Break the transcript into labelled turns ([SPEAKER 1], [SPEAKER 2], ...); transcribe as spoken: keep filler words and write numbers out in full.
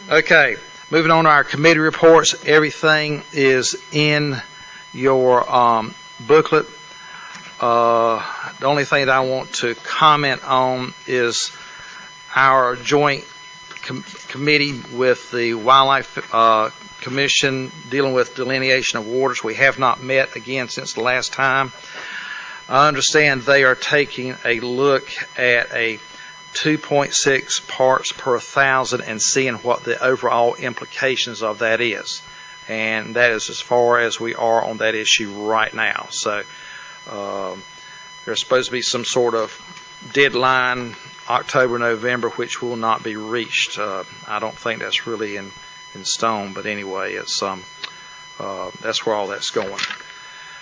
[SPEAKER 1] Okay, moving on to our committee reports. Everything is in your um, booklet. Uh, the only thing that I want to comment on is our joint com- committee with the Wildlife uh, Commission dealing with delineation of waters. We have not met again since the last time. I understand they are taking a look at a two point six parts per thousand and seeing what the overall implications of that is. And that is as far as we are on that issue right now. So um, there's supposed to be some sort of deadline, October, November, which will not be reached. Uh, I don't think that's really in, in stone, but anyway, it's um, uh, that's where all that's going.